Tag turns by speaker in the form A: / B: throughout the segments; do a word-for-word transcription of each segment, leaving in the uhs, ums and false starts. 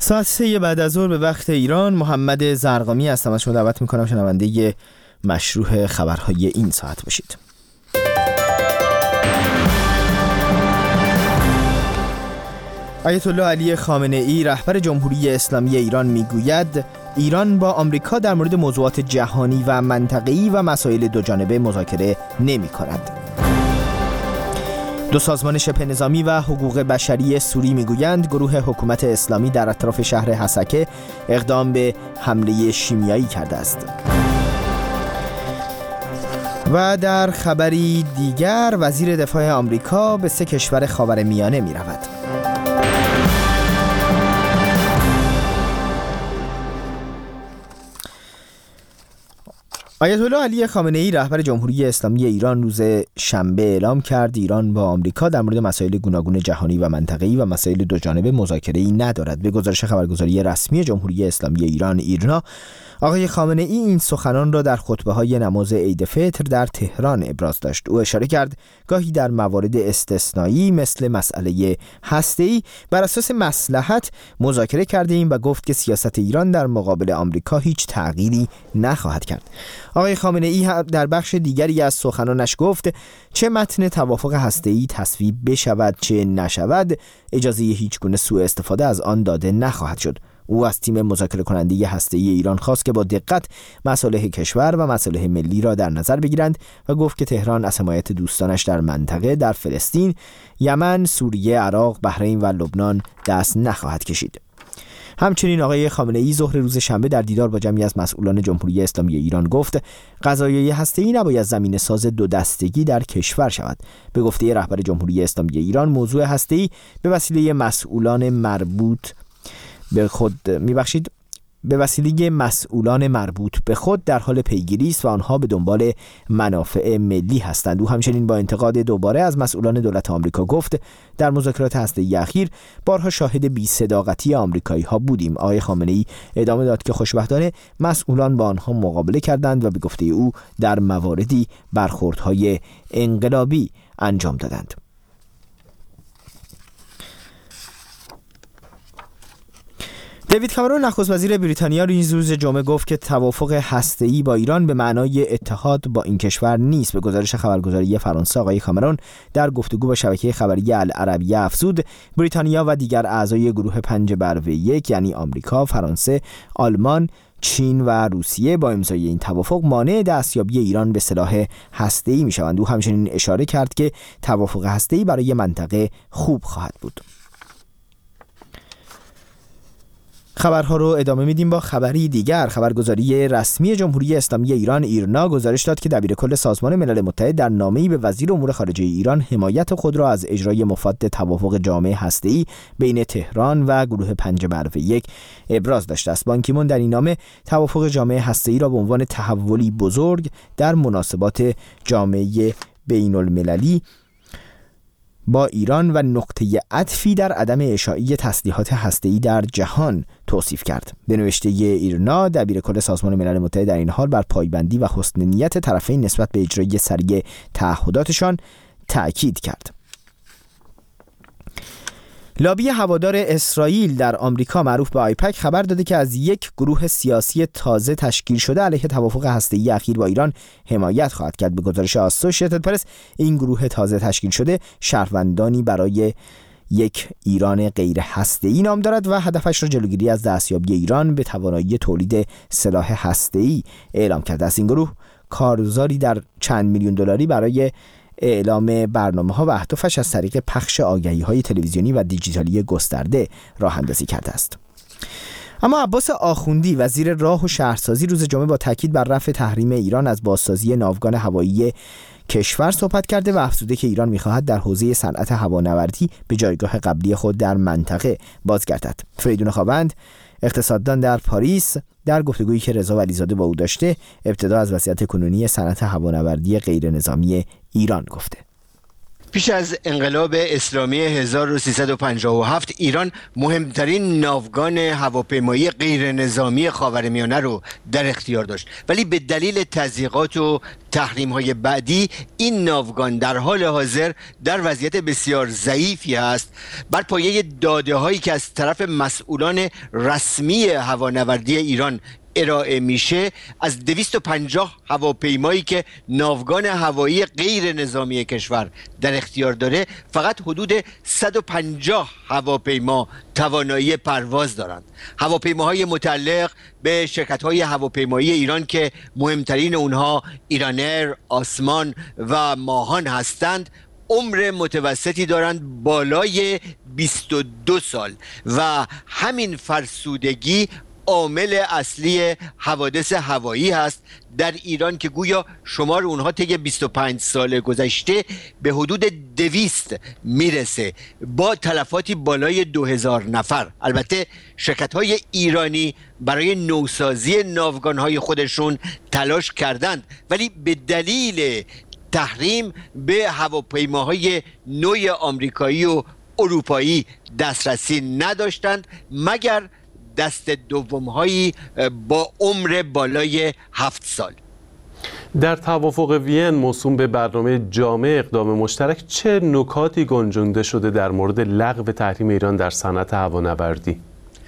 A: ساعت سه بعد از ظهر به وقت ایران. محمد زرقامی هستم، از شما دعوت میکنم شنونده مشروع خبرهای این ساعت باشید. آیت الله علی خامنه ای رهبر جمهوری اسلامی ایران میگوید ایران با آمریکا در مورد موضوعات جهانی و منطقه‌ای و مسائل دوجانبه مذاکره نمی‌کند. دو سازمان شبه نظامی و حقوق بشری سوری میگویند گروه حکومت اسلامی در اطراف شهر حسکه اقدام به حمله شیمیایی کرده است. و در خبری دیگر وزیر دفاع آمریکا به سه کشور خاورمیانه می‌رود. آیت الله علی خامنه ای رهبر جمهوری اسلامی ایران روز شنبه اعلام کرد ایران با آمریکا در مورد مسائل گوناگون جهانی و منطقه‌ای و مسائل دوجانبه مذاکره‌ای ندارد. به گزارش خبرگزاری رسمی جمهوری اسلامی ایران ایرنا، آقای خامنه ای این سخنان را در خطبه‌های نماز عید فطر در تهران ابراز داشت. او اشاره کرد گاهی در موارد استثنایی مثل مسئله هسته‌ای بر اساس مصلحت مذاکره کرده ایم و گفت که سیاست ایران در مقابل آمریکا هیچ تغییری نخواهد کرد. آقای خامنه ای در بخش دیگری از سخنانش گفت چه متن توافق هسته‌ای تصویب بشود چه نشود، اجازه هیچ گونه سوء استفاده از آن داده نخواهد شد. او از تیم مذاکره کننده هسته‌ای ایران خواست که با دقت مصالح کشور و مصالح ملی را در نظر بگیرند و گفت که تهران از حمایت دوستانش در منطقه در فلسطین، یمن، سوریه، عراق، بحرین و لبنان دست نخواهد کشید. همچنین آقای خامنه ای ظهر روز شنبه در دیدار با جمعی از مسئولان جمهوری اسلامی ایران گفت قضایای هسته‌ای نباید زمینه‌ساز دو دستگی در کشور شود. به گفته رهبر جمهوری اسلامی ایران موضوع هسته‌ای به وسیله مسئولان مربوط به خود میبخشید به وسیله مسئولان مربوط به خود در حال پیگیری است و آنها به دنبال منافع ملی هستند. او همچنین با انتقاد دوباره از مسئولان دولت آمریکا گفت در مذاکرات هسته‌ای اخیر بارها شاهد بی‌صداقتی آمریکایی ها بودیم. آقای خامنه ای ادامه داد که خوشبختانه مسئولان با آنها مقابله کردند و به گفته او در مواردی برخوردهای انقلابی انجام دادند. دیوید کامرون نخست وزیر بریتانیا روز روز جمعه گفت که توافق هسته‌ای با ایران به معنای اتحاد با این کشور نیست. به گزارش خبرگزاری فرانسه آقای کامرون در گفتگو با شبکه خبری العربیه افزود بریتانیا و دیگر اعضای گروه پنج بر وی یک یعنی آمریکا، فرانسه، آلمان، چین و روسیه با امضای این توافق مانع دستیابی ایران به سلاح هسته‌ای می‌شوند. او همچنین اشاره کرد که توافق هسته‌ای برای منطقه خوب خواهد بود. خبرها رو ادامه میدیم با خبری دیگر. خبرگزاری رسمی جمهوری اسلامی ایران ایرنا گزارش داد که دبیرکل سازمان ملل متحد در نامه‌ای به وزیر امور خارجه ایران حمایت خود را از اجرای مفاد توافق جامع هسته‌ای بین تهران و گروه پنج بر وی یک ابراز داشته است. بان کی مون در این نامه توافق جامع هسته‌ای را به عنوان تحولی بزرگ در مناسبات جامعه بین المللی با ایران و نقطه عطفی در عدم اشاعه تسلیحات هسته‌ای در جهان توصیف کرد. به نوشته ایرنا دبیرکل سازمان ملل متحد در این حال بر پایبندی و حسن نیت طرفین نسبت به اجرای سریع تعهداتشان تأکید کرد. لابی هوادار اسرائیل در آمریکا معروف به آیپک خبر داده که از یک گروه سیاسی تازه تشکیل شده علیه توافق هسته‌ای اخیر با ایران حمایت خواهد کرد. به گزارش آسوشییتد پرس این گروه تازه تشکیل شده شهروندانی برای یک ایران غیر هسته‌ای نام دارد و هدفش را جلوگیری از دستیابی ایران به توانایی تولید سلاح هسته‌ای اعلام کرده است. این گروه کارگزاری در چند میلیون دلاری برای اعلام برنامه‌ها و اهدافش از طریق پخش آگهی‌های تلویزیونی و دیجیتالی گسترده راه اندازی کرده است. اما عباس آخوندی وزیر راه و شهرسازی روز جمعه با تاکید بر رفع تحریم ایران از بازسازی ناوگان هوایی کشور صحبت کرده و افزوده که ایران می‌خواهد در حوزه صنعت هوانوردی به جایگاه قبلی خود در منطقه بازگردد. فریدون خاوند اقتصاددان در پاریس در گفتگویی که رضا ولیزاده با او داشته ابتدا از وضعیت کنونی صنعت هوانوردی غیر نظامی ایران گفته.
B: پیش از انقلاب اسلامی هزار و سیصد و پنجاه و هفت ایران مهمترین ناوگان هواپیمایی غیر نظامی خاورمیانه رو در اختیار داشت، ولی به دلیل تضییقات و تحریم های بعدی این ناوگان در حال حاضر در وضعیت بسیار ضعیفی است. بر پایه داده هایی که از طرف مسئولان رسمی هوانوردی ایران ارائه میشه، از دویست و پنجاه هواپیمایی که ناوگان هوایی غیر نظامی کشور در اختیار داره، فقط حدود صد و پنجاه هواپیما توانایی پرواز دارند. هواپیماهای متعلق به شرکت‌های هواپیمایی ایران که مهمترین اونها ایرانر، آسمان و ماهان هستند، عمر متوسطی دارند بالای بیست و دو سال و همین فرسودگی عامل اصلی حوادث هوایی هست در ایران که گویا شمار اونها طی بیست و پنج سال گذشته به حدود دویست میرسه با تلفاتی بالای دو هزار نفر. البته شرکت‌های ایرانی برای نوسازی ناوگان‌های خودشون تلاش کردند، ولی به دلیل تحریم به هواپیماهای نوع آمریکایی و اروپایی دسترسی نداشتند مگر دست دوم‌هایی با عمر بالای هفت سال.
C: در توافق وین موسوم به برنامه جامع اقدام مشترک چه نکاتی گنجانده شده در مورد لغو تحریم ایران در صنعت هوانوردی؟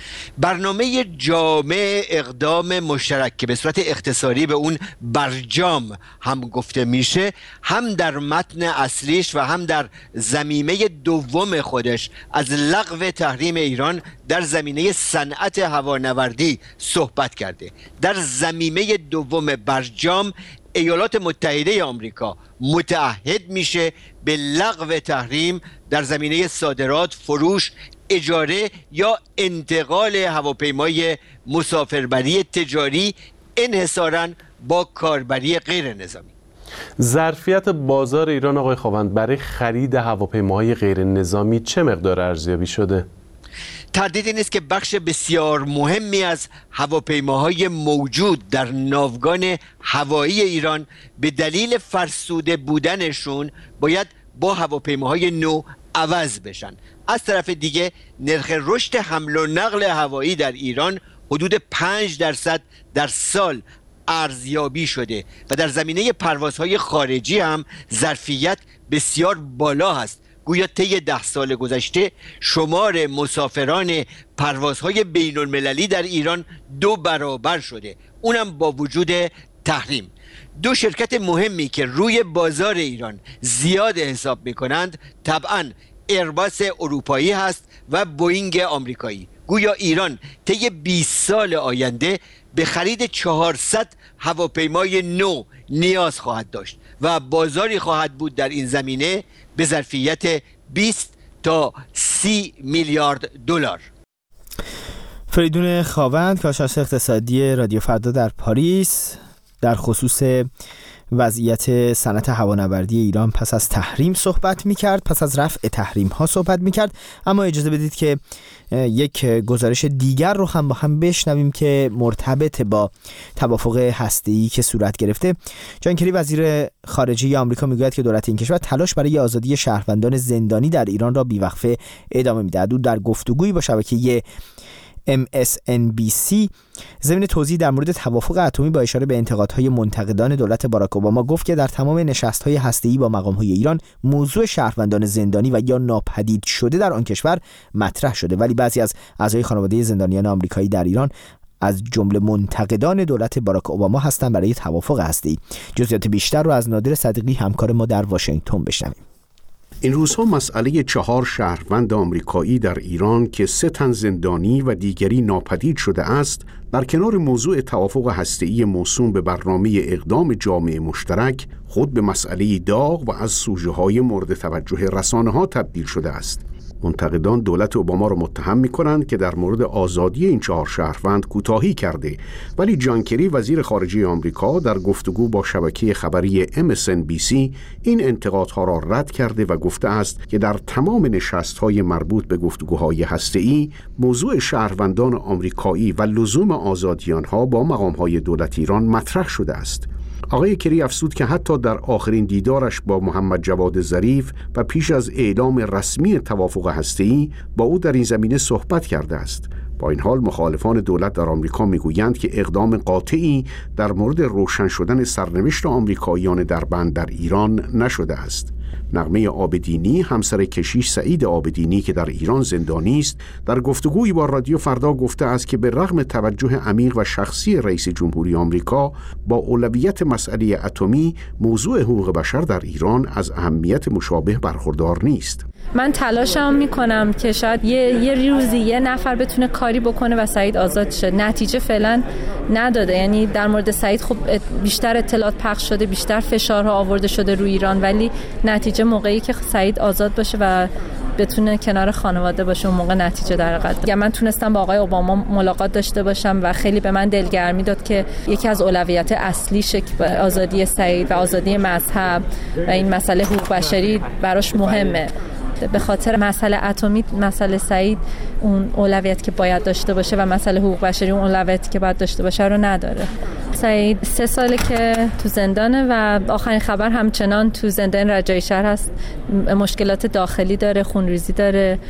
B: برنامه جامع اقدام مشترک که به صورت اختصاری به اون برجام هم گفته میشه، هم در متن اصلیش و هم در ضمیمه دوم خودش از لغو تحریم ایران در زمینه صنعت هوانوردی صحبت کرده. در ضمیمه دوم برجام ایالات متحده آمریکا متعهد میشه به لغو تحریم در زمینه صادرات، فروش، اجاره یا انتقال هواپیمای مسافربری تجاری انحصاراً با کاربری غیر نظامی.
C: ظرفیت بازار ایران آقای خاوند برای خرید هواپیماهای غیر نظامی چه مقدار ارزیابی شده؟
B: تردیدی نیست که بخش بسیار مهمی از هواپیماهای موجود در ناوگان هوایی ایران به دلیل فرسوده بودنشون باید با هواپیماهای نو عوض بشن. از طرف دیگه نرخ رشد حمل و نقل هوایی در ایران حدود پنج درصد در سال ارزیابی شده و در زمینه پروازهای خارجی هم ظرفیت بسیار بالا هست. گویا طی ده سال گذشته شمار مسافران پروازهای بین المللی در ایران دو برابر شده، اونم با وجود تحریم. دو شرکت مهمی که روی بازار ایران زیاد حساب میکنند طبعاً ایرباس اروپایی هست و بوئینگ آمریکایی. گویا ایران طی بیست سال آینده به خرید چهارصد هواپیمای نو نیاز خواهد داشت و بازاری خواهد بود در این زمینه به ظرفیت بیست تا سی میلیارد دلار.
A: فریدون خاوند، کارشناس اقتصادی رادیو فردا در پاریس، در خصوص وضعیت صنعت هوانوردی ایران پس از تحریم صحبت می‌کرد، پس از رفع تحریم ها صحبت می‌کرد. اما اجازه بدید که یک گزارش دیگر رو هم با هم بشنویم که مرتبط با توافق هسته‌ای که صورت گرفته. جان کری وزیر خارجه آمریکا میگوید که دولت این کشور تلاش برای آزادی شهروندان زندانی در ایران را بی‌وقفه ادامه می‌دهد. او در گفتگویی با شبکه ام اس ان بی سی ضمن توضیح در مورد توافق اتمی با اشاره به انتقادهای منتقدان دولت باراک اوباما گفت که در تمام نشست‌های هسته‌ای با مقام‌های ایران موضوع شهروندان زندانی و یا ناپدید شده در آن کشور مطرح شده، ولی بعضی از اعضای خانواده زندانیان آمریکایی در ایران از جمله منتقدان دولت باراک اوباما هستند برای توافق هسته‌ای. جزئیات بیشتر رو از نادر صدیقی همکار ما در واشنگتن بشنویم.
D: این روزها مسئله چهار شهروند آمریکایی در ایران که سه تن زندانی و دیگری ناپدید شده است، در کنار موضوع توافق هسته‌ای موسوم به برنامه اقدام جامع مشترک، خود به مسئله داغ و از سوژه‌های مورد توجه رسانه‌ها تبدیل شده است. منتقدان دولت اوباما را متهم می‌کنند که در مورد آزادی این چهار شهروند کوتاهی کرده، ولی جان کری وزیر خارجه آمریکا در گفتگو با شبکه خبری ام اس ان بی سی این انتقادها را رد کرده و گفته است که در تمام نشست‌های مربوط به گفتگوهای هسته‌ای موضوع شهروندان آمریکایی و لزوم آزادی آنها با مقام‌های دولت ایران مطرح شده است. آقای کری افزود که حتی در آخرین دیدارش با محمد جواد ظریف و پیش از اعلام رسمی توافق هسته‌ای با او در این زمینه صحبت کرده است. با این حال مخالفان دولت در آمریکا میگویند که اقدام قاطعی در مورد روشن شدن سرنوشت آمریکاییان در بند در ایران نشده است. نغمه عابدینی، همسر کشیش سعید عابدینی که در ایران زندانی است، در گفتگویی با رادیو فردا گفته است که به رغم توجه عمیق و شخصی رئیس جمهوری آمریکا با اولویت مسئله اتمی، موضوع حقوق بشر در ایران از اهمیت مشابه برخوردار نیست.
E: من تلاشم میکنم که شاید یه, یه روزی یه نفر بتونه کاری بکنه و سعید آزاد شه. نتیجه فعلا نداده. یعنی در مورد سعید خب بیشتر اطلاعات پخش شده، بیشتر فشارها آورده شده روی ایران، ولی نتیجه موقعی که سعید آزاد باشه و بتونه کنار خانواده باشه اون موقع نتیجه در قدر. من تونستم با آقای اوباما ملاقات داشته باشم و خیلی به من دلگرمی داد که یکی از اولویت اصلیش آزادی سعید و آزادی مذهب و این مسئله حقوق بشری براش مهمه. به خاطر مسئله اتمی مسئله سعید اون اولویت که باید داشته باشه و مسئله حقوق بشری اون اولویتی که باید داشته باشه رو نداره. سعید سه ساله که تو زندانه و آخرین خبر همچنان تو زندان رجایی شهر هست. مشکلات داخلی داره، خونریزی داره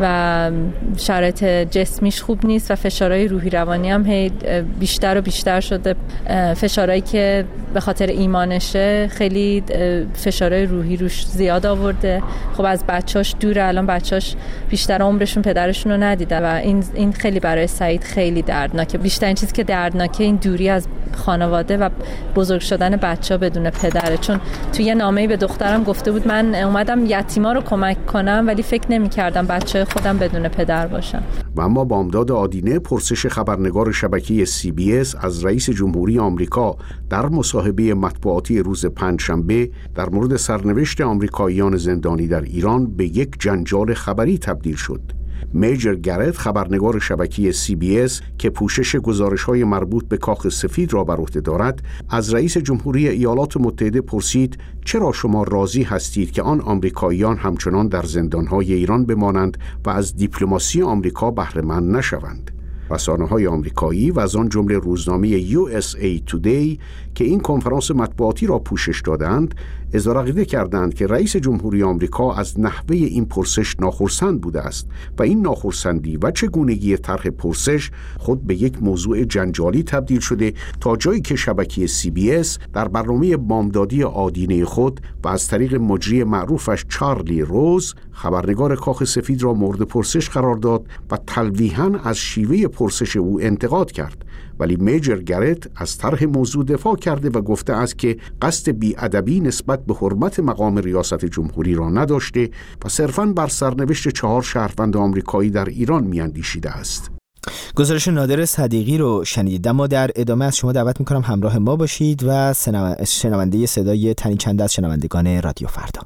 E: و شرایط جسمیش خوب نیست و فشارهای روحی روانی هم هی بیشتر و بیشتر شده. فشارهایی که به خاطر ایمانشه خیلی فشارهای روحی روش زیاد آورده. خب از بچه‌اش دوره، الان بچه‌اش بیشتر عمرشون پدرشون رو ندیدن و این این خیلی برای سعید خیلی دردناکه. بیشترین چیزی که دردناکه این دوری از خانواده و بزرگ شدن بچه‌ها بدون پدره. چون توی یه نامه‌ای به دخترم گفته بود من اومدم یتیما رو کمک کنم ولی فکر نمی‌کردم بچه‌های خودم بدون پدر باشن.
D: و اما بامداد آدینه، پرسش خبرنگار شبکه سی بی اس از رئیس جمهوری آمریکا در مصاحبه مطبوعاتی روز پنجشنبه در مورد سرنوشت آمریکاییان زندانی در ایران به یک جنجال خبری تبدیل شد. میجر گرت، خبرنگار شبکه سی بی اس که پوشش گزارش‌های مربوط به کاخ سفید را بر عهده دارد، از رئیس جمهوری ایالات متحده پرسید چرا شما راضی هستید که آن آمریکاییان همچنان در زندان‌های ایران بمانند و از دیپلماسی آمریکا بهره مند نشوند؟ رسانه‌های آمریکایی و از آن جمله روزنامه یو اس ای تودی که این کنفرانس مطبوعاتی را پوشش دادند، اظهار عقیده کردند که رئیس جمهوری آمریکا از نحوه این پرسش ناخرسند بوده است و این ناخرسندی و چگونگی طرح پرسش خود به یک موضوع جنجالی تبدیل شده تا جایی که شبکه سی بی اس در برنامه بامدادی آدینه خود و از طریق مجری معروفش چارلی روز خبرنگار کاخ سفید را مورد پرسش قرار داد و تلویحاً از شیوه پرسش او انتقاد کرد. ولی میجر گرت از طرح موضوع دفاع کرده و گفته است که قصد بی‌ادبی نسبت به حرمت مقام ریاست جمهوری را نداشته و صرفاً بر سرنوشت چهار شهروند آمریکایی در ایران میاندیشیده است.
A: گزارش نادر صدیقی رو شنیدید. اما در ادامه از شما دعوت میکنم همراه ما باشید و شنونده صدای تنی چند از شنوندگان رادیو فردا.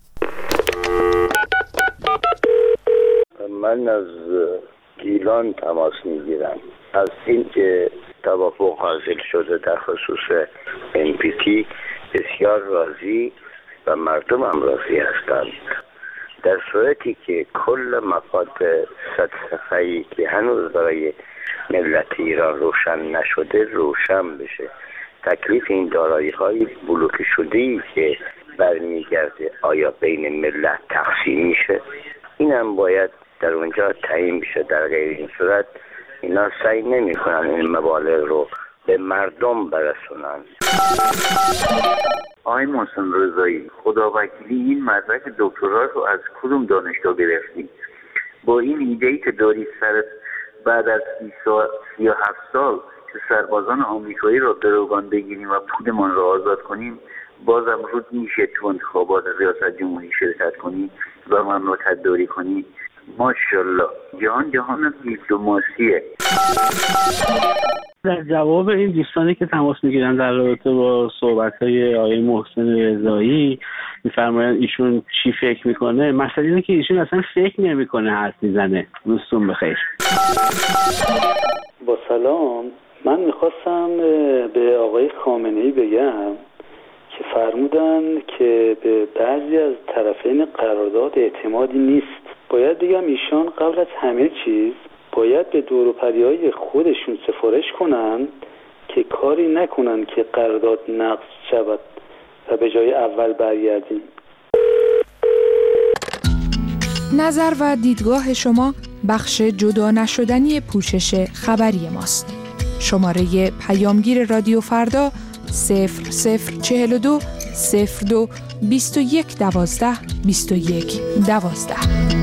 F: من از گیلان تماس میگیرم. از این که توافق حاصل شده در خصوص ان پی تی بسیار راضی و مردم هم راضی هستند. در صورتی که کل مفاد صد صفحه‌ای که هنوز برای ملت ایران روشن نشده روشن بشه، تکلیف این دارایی‌های بلوکه شده‌ای که برمیگرده آیا بین ملت تقسیم میشه، این هم باید در اونجا تعیین بشه. در غیر این صورت اینا سعی نمی کنن این مبالغ رو به مردم برسونن.
G: آقای محسن رضایی، خداوکیلی این مدرک دکترا رو از کدوم دانشگاه گرفتی؟ با این ایده‌ای که داری سرت بعد از سی و هفت سال که سربازان آمریکایی رو دروغان بگیریم و پولمان رو آزاد کنیم، بازم رود میشه تو انتخابات ریاست جمهوری شرکت کنی و مملکت داری کنی؟ ماشاءالله، جهان جهان دیپلماسیه.
H: در جواب این دوستانی که تماس میگیرن در رابطه با صحبت‌های آقای محسن رضایی، میفرمایند ایشون چی فکر میکنه. مسئله اینه که ایشون اصلا فکر نمیکنه، حرف میزنه. روزتون بخیر.
I: با سلام، من میخواستم به آقای خامنه‌ای بگم که فرمودن که به بعضی از طرفین قرارداد اعتمادی نیست. باید بگم ایشان قبل از همه چیز باید به دور و پریای خودشون سفارش کنن که کاری نکنن که قرارداد نقض شود و به جای اول برگردیم.
J: نظر و دیدگاه شما بخش جدا نشدنی پوشش خبری ماست. شماره پیامگیر رادیو فردا صفر صفر چهل و دو صفر دو بیست و یک دوازده بیست و یک دوازده.